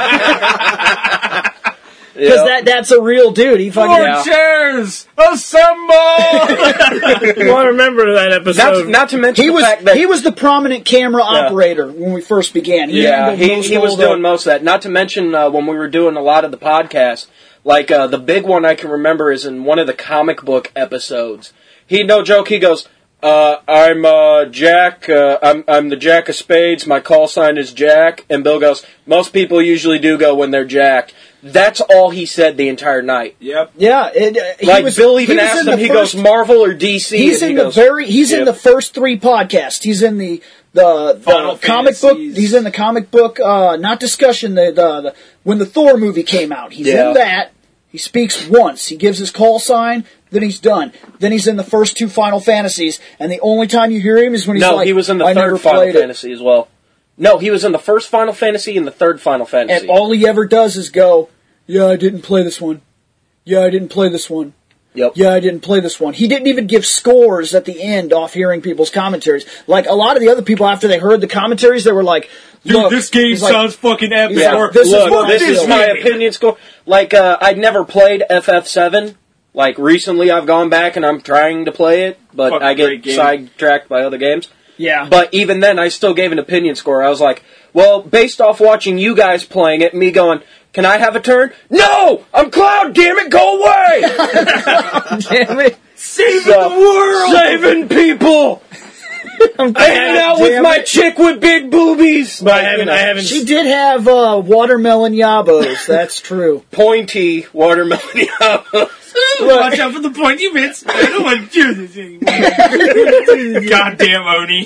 Because that, that's a real dude. He fucking... Four Yeah. chairs, assemble! Well, I remember that episode. Not, not to mention He the was fact that he was the prominent camera operator when we first began. He yeah, handled he, most he of was all the- doing most of that. Not to mention uh, when we were doing a lot of the podcasts, like uh, the big one I can remember is in one of the comic book episodes. He, no joke, he goes, uh, I'm uh, Jack, uh, I'm, I'm the Jack of Spades, my call sign is Jack, and Bill goes, most people usually do go when they're jacked. That's all he said the entire night. Yep. Yeah, it, uh, he Like was, Bill even he was asked in him, the he first, goes Marvel or D C. He's and in he the goes, very. He's in Yep. the first three podcasts. He's in the the, Final the comic book. Fantasies. He's in the comic book. Uh, not discussion. The, the the when the Thor movie came out. He's Yeah. in that. He speaks once. He gives his call sign. Then he's done. Then he's in the first two Final Fantasies, and the only time you hear him is when he's No, like, he was in the I never third Final played it. Fantasy as well. No, he was in the first Final Fantasy and the third Final Fantasy. And all he ever does is go, yeah, I didn't play this one. Yeah, I didn't play this one. Yep. Yeah, I didn't play this one. He didn't even give scores at the end off hearing people's commentaries. Like, a lot of the other people, after they heard the commentaries, they were like, Dude, look, this game he's like, sounds fucking epic. Yeah, Or, this is Look, what this I is feel. my game. opinion score. Like, uh, I'd never played F F seven. Like, recently I've gone back and I'm trying to play it, but Fucking I great get game. sidetracked by other games. Yeah. But even then, I still gave an opinion score. I was like, well, based off watching you guys playing it, me going, can I have a turn? No! I'm Cloud, damn it, go away! Damn it. Saving So- the world! Saving people! Hanging out with Damn my it. chick with big boobies! But I Like, you haven't. know, I haven't. She did have uh, watermelon yabos. That's true. Pointy watermelon yabos. Watch out for the pointy bits. I don't want to do this anymore. Goddamn Oni.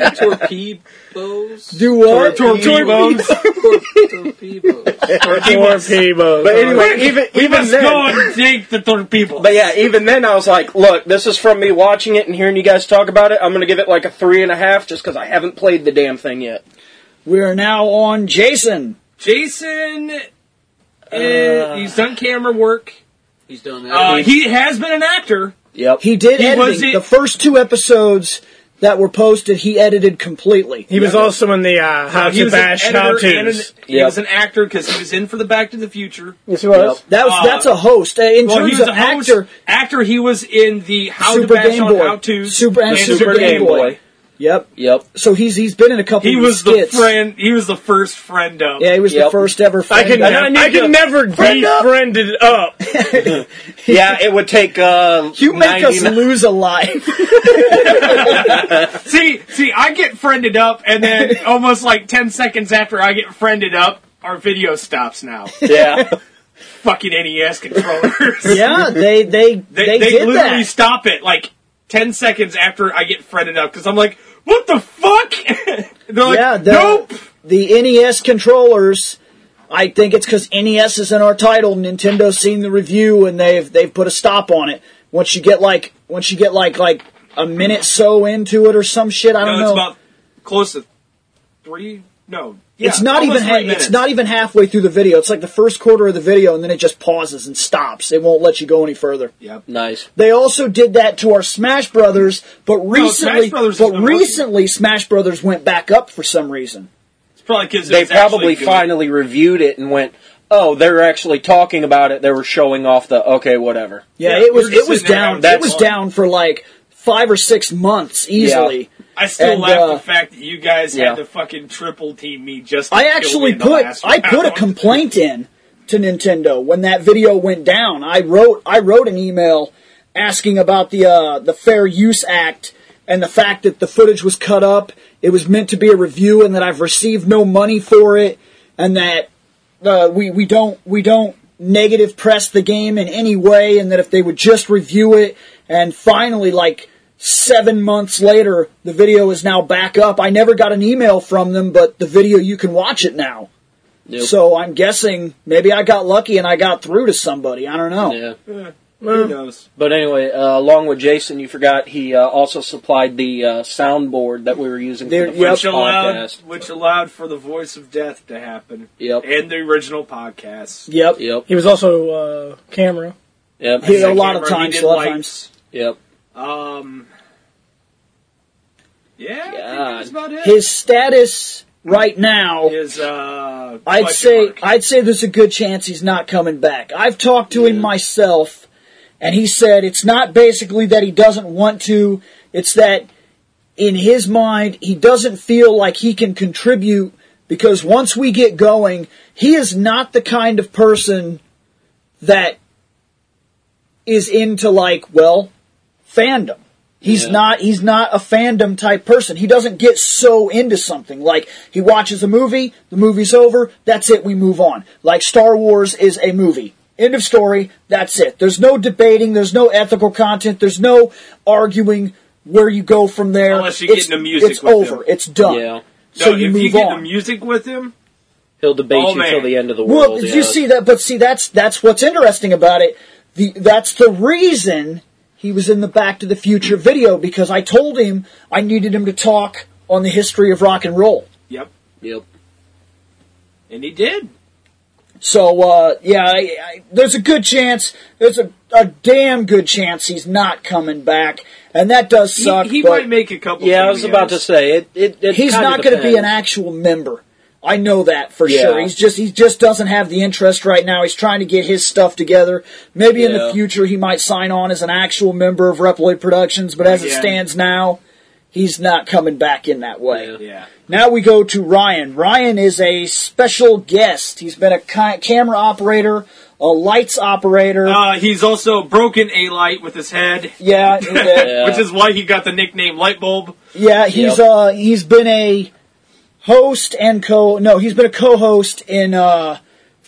Torpedoes? Do what? Torpedoes. Torpedoes. Torpedoes. But anyway, even We even must then, go and take the torpedoes. but yeah, even then I was like, look, this is from me watching it and hearing you guys talk about it. I'm gonna give it like a three and a half just because I haven't played the damn thing yet. We are now on Jason. Jason, uh, he's done camera work. He's done that. Uh, he has been an actor. Yep. He did He was editing. it- The first two episodes that were posted, he edited completely. He was also in the uh, How he to was an Bash editor How and an, Tos. He Yep. was an actor because he was in for the Back to the Future. Yes, he was. Yep. That was Uh, that's a host. Uh, in Well, he terms was of a host. actor, Actor, he was in the How Super to Bash Game on Boy. How to Super- and Super Game Boy. Yep. Yep. So he's he's been in a couple He of was the skits. friend. He was the first friend of. Yeah, he was the Yep. first ever I friend. can, of- I need I can to- never Friend be up. friended up. Yeah, it would take. Uh, you make us ninety-nine lose a life. See, see, I get friended up, and then almost like ten seconds after I get friended up, our video stops now. Yeah. Fucking N E S controllers. Yeah, they they They, they, they, did literally that. stop it like ten seconds after I get friended up because I'm like, what the fuck? They're like, Yeah, the, nope. the N E S controllers. I think it's because N E S is in our title. Nintendo's seen the review and they've they've put a stop on it. Once you get like once you get like like a minute so into it or some shit, I don't No, know. it's about close to three. No, yeah, it's not almost even three ha- minutes. it's not even halfway through the video. It's like the first quarter of the video and then it just pauses and stops. It won't let you go any further. Yep. Nice. They also did that to our Smash Brothers, but recently, Smash Brothers but has been working. recently Smash Brothers went back up for some reason. It's probably because They probably finally reviewed it and went, oh, they're actually talking about it. They were showing off the okay, whatever. Yeah, Yeah, it was you're just it was sitting there down. having It That's- was down for like five or six months easily. I still and, laugh uh, the fact that you guys yeah. had to fucking triple team me just. To I kill me actually in the put last I put a round. complaint in to Nintendo when that video went down. I wrote I wrote an email asking about the uh, the Fair Use Act and the fact that the footage was cut up. It was meant to be a review, and that I've received no money for it, and that uh, we we don't we don't negative press the game in any way, and that if they would just review it, and finally like. Seven months later, the video is now back up. I never got an email from them, but the video, you can watch it now. Yep. So I'm guessing maybe I got lucky and I got through to somebody. I don't know. Yeah. Who knows? But anyway, uh, along with Jason, you forgot he uh, also supplied the uh, soundboard that we were using There- for the yep. first Which allowed, podcast. which allowed for the voice of death to happen. Yep. And the original podcast. Yep. Yep. He was also uh, camera. Yep. He- a That lot of camera, he times, did a lot of lights. Yep. Um. Yeah, I think God. that's about it. His status right now, Is uh. I'd question say mark. I'd say there's a good chance he's not coming back. I've talked to him myself, and he said it's not basically that he doesn't want to. It's that in his mind he doesn't feel like he can contribute because once we get going, he is not the kind of person that is into like well fandom. He's Yeah. not he's not a fandom type person. He doesn't get so into something. Like, he watches a movie, the movie's over, that's it, we move on. Like, Star Wars is a movie. End of story, that's it. There's no debating, there's no ethical content, there's no arguing where you go from there. Unless you get it's, into music It's with over, him. it's done. Yeah. So no, you if move you get on. the music with him, He'll debate Oh, you man. till the end of the world. Well, yeah. you see that, but see, that's that's what's interesting about it. The that's the reason he was in the Back to the Future video, because I told him I needed him to talk on the history of rock and roll. yep, Yep. and he did. So uh, yeah, I, I, there's a good chance. There's a, a damn good chance he's not coming back, and that does He, suck. he but might make a couple. Yeah, I was about to cameos. say it. it, it he's kinda not going to be an depends. actual member. I know that for Yeah. sure. He's just he just doesn't have the interest right now. He's trying to get his stuff together. Maybe in the Yeah. future he might sign on as an actual member of Reploid Productions, but as it Yeah. stands now, he's not coming back in that way. Yeah. Yeah. Now we go to Ryan. Ryan is a special guest. He's been a ca- camera operator, a lights operator. Uh, he's also broken a light with his head, yeah, he did. Yeah. which is why he got the nickname Lightbulb. Yeah, he's Yep. uh he's been a host and co no, he's been a co-host in uh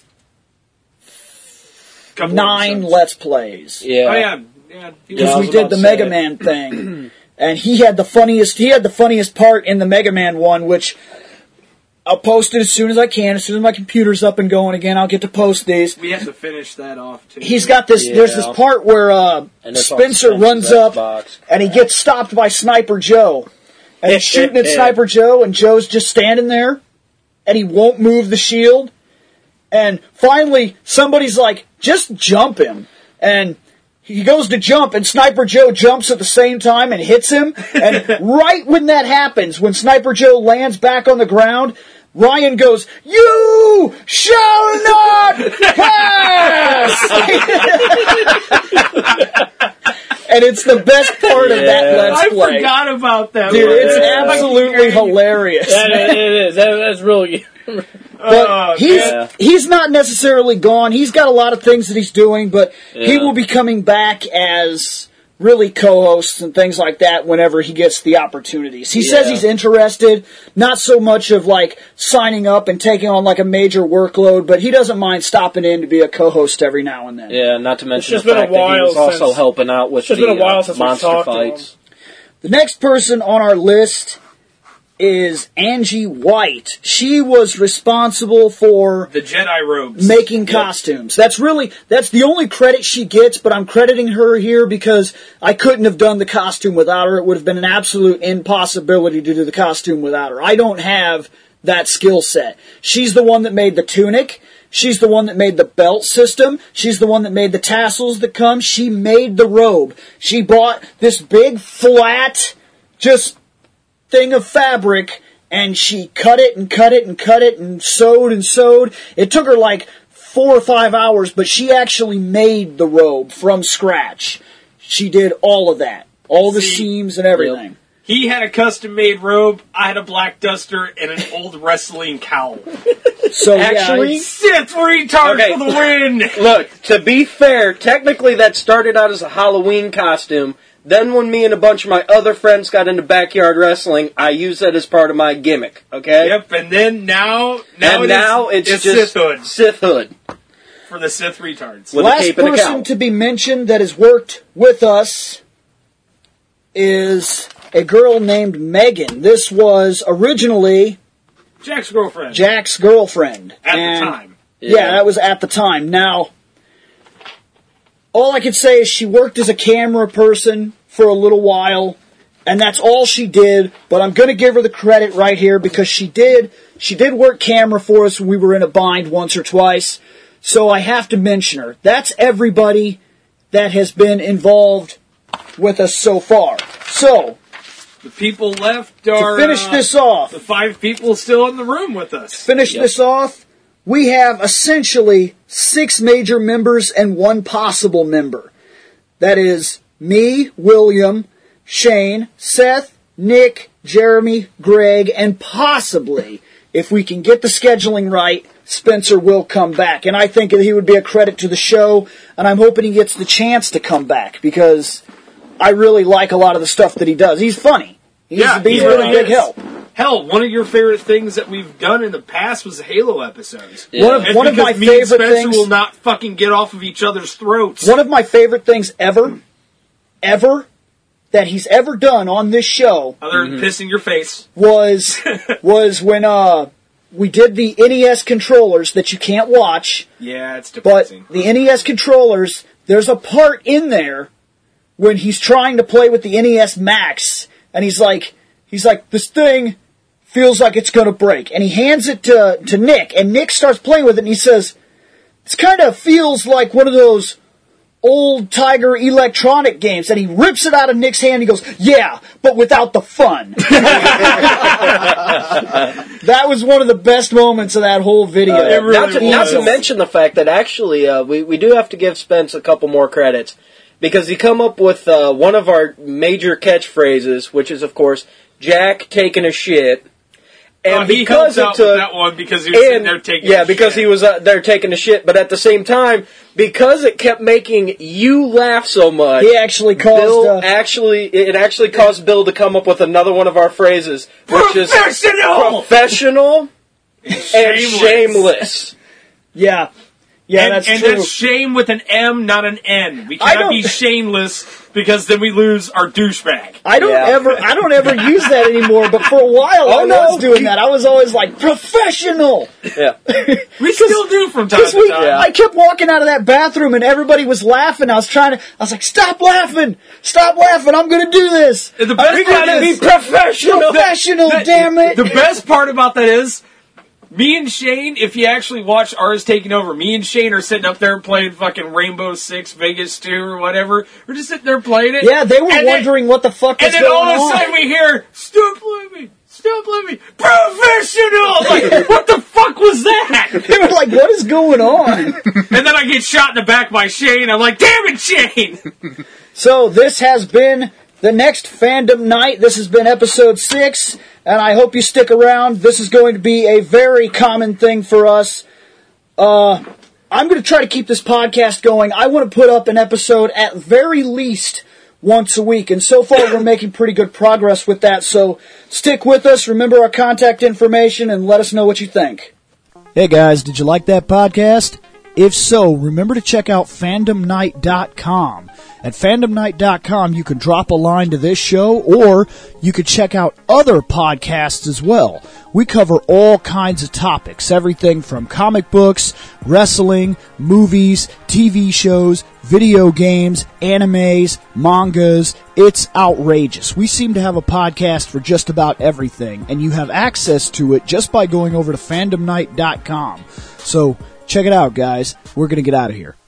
Couple nine episodes. Let's Plays. Yeah. Oh yeah, yeah. He Because Yeah, I was, we was did about the to Mega say. Man thing. And he had the funniest he had the funniest part in the Mega Man one, which I'll post it as soon as I can. As soon as my computer's up and going again, I'll get to post these. we have to finish that off too. He's got this. Yeah. There's this part where uh, And it's on Spencer Spencer's runs up Xbox. and he gets stopped by Sniper Joe, and he's shooting at Sniper Joe, and Joe's just standing there, and he won't move the shield. And finally, somebody's like, "Just jump him," and he goes to jump, and Sniper Joe jumps at the same time and hits him. And right when that happens, when Sniper Joe lands back on the ground, Ryan goes, "You shall not pass!" And it's the best part of that Yeah. Let's I Play. forgot about that. Dude, one. it's Yeah. absolutely hilarious. That, it is. That, that's really. But Oh, he's yeah. he's not necessarily gone. He's got a lot of things that he's doing, but he Yeah. will be coming back as really co-hosts and things like that whenever he gets the opportunities. He says Yeah. he's interested, not so much of like signing up and taking on like a major workload, but he doesn't mind stopping in to be a co-host every now and then. Yeah, not to mention just the been a fact that he while was also since- helping out with it's just the been a while uh, since we've monster talked to fights. The next person on our list is Angie White. She was responsible for The Jedi robes. making costumes. That's really, that's the only credit she gets, but I'm crediting her here because I couldn't have done the costume without her. It would have been an absolute impossibility to do the costume without her. I don't have that skill set. She's the one that made the tunic. She's the one that made the belt system. She's the one that made the tassels that come. She made the robe. She bought this big, flat, just thing of fabric, and she cut it and cut it and cut it and sewed and sewed. It took her like four or five hours, but she actually made the robe from scratch. She did all of that. All the See, seams and everything. He had a custom-made robe. I had a black duster and an old wrestling cowl. So Actually- yeah, Sith retard Okay. for the win. Look, to be fair, technically that started out as a Halloween costume. Then when me and a bunch of my other friends got into backyard wrestling, I used that as part of my gimmick, okay? Yep, and then now, now and it is- now it's, it's just Sith hood Sith hood. for the Sith retards. With a last cape and a person cowl. to be mentioned that has worked with us is a girl named Megan. This was originally Jack's girlfriend Jack's girlfriend. at And- the time. Yeah, that was at the time. Now, all I could say is she worked as a camera person for a little while, and that's all she did, but I'm going to give her the credit right here because she did she did work camera for us when we were in a bind once or twice, so I have to mention her. That's everybody that has been involved with us so far. So, The people left to are finish uh, this off, the five people still in the room with us. finish Yep. this off, we have essentially six major members and one possible member. That is me, William, Shane, Seth, Nick, Jeremy, Greg, and possibly, if we can get the scheduling right, Spencer will come back. And I think that he would be a credit to the show, and I'm hoping he gets the chance to come back because I really like a lot of the stuff that he does. He's funny. He's, Yeah, he's he really really big is. help. Hell, one of your favorite things that we've done in the past was the Halo episodes. Yeah. One of, It's one of because my me favorite and Spencer things. will not fucking get off of each other's throats. One of my favorite things ever, ever, that he's ever done on this show Other than pissing your face. was was when uh we did the N E S controllers that you can't watch, Yeah, it's but depressing. the N E S controllers, there's a part in there when he's trying to play with the N E S Max, and he's like, he's like, this thing feels like it's gonna break, and he hands it to to Nick, and Nick starts playing with it, and he says, this kind of feels like one of those old Tiger electronic games, and he rips it out of Nick's hand, and he goes, yeah, but without the fun. That was one of the best moments of that whole video. Uh, It really not, to, not to was. mention the fact that actually uh, we, we do have to give Spence a couple more credits because he come up with uh, one of our major catchphrases, which is, of course, Jack taking a shit. And Oh, he because helped it out with took, that one because he was sitting and, there taking yeah, a because shit. he was uh, there taking a shit, but at the same time, because it kept making you laugh so much, He actually caused, Bill uh, actually it actually caused Bill to come up with another one of our phrases, which is Professional! professional and Shameless. shameless. Yeah. Yeah, and, that's and true. that's shame with an M, not an N. We I cannot don't- be shameless because then we lose our douchebag. I don't Yeah. ever, I don't ever use that anymore. But for a while, Oh, I no. was doing that. I was always like professional. Yeah. We still do from time Because to we, time. I kept walking out of that bathroom and everybody was laughing. I was trying to, I was like, stop laughing, stop laughing. I'm going to do this. The I'm best gonna part do is- this. Professional. Professional, The- damn it. The best part about that is, me and Shane, if you actually watch ours taking over, me and Shane are sitting up there playing fucking Rainbow Six, Vegas two, or whatever. We're just sitting there playing it. Yeah, they were And then- wondering what the fuck was And then going all of a on. sudden we hear, stop living, stop living, professional! Like, what the fuck was that? They were like, what is going on? And then I get shot in the back by Shane. I'm like, damn it, Shane! So this has been the next Fandom Night. This has been episode six, and I hope you stick around. This is going to be a very common thing for us. Uh, I'm going to try to keep this podcast going. I want to put up an episode at very least once a week, and so far we're making pretty good progress with that, so stick with us. Remember our contact information, and let us know what you think. Hey guys, did you like that podcast? If so, remember to check out fandom night dot com. At fandom night dot com, you can drop a line to this show, or you could check out other podcasts as well. We cover all kinds of topics, everything from comic books, wrestling, movies, T V shows, video games, animes, mangas. It's outrageous. We seem to have a podcast for just about everything, and you have access to it just by going over to fandom night dot com. So, check it out, guys. We're going to get out of here.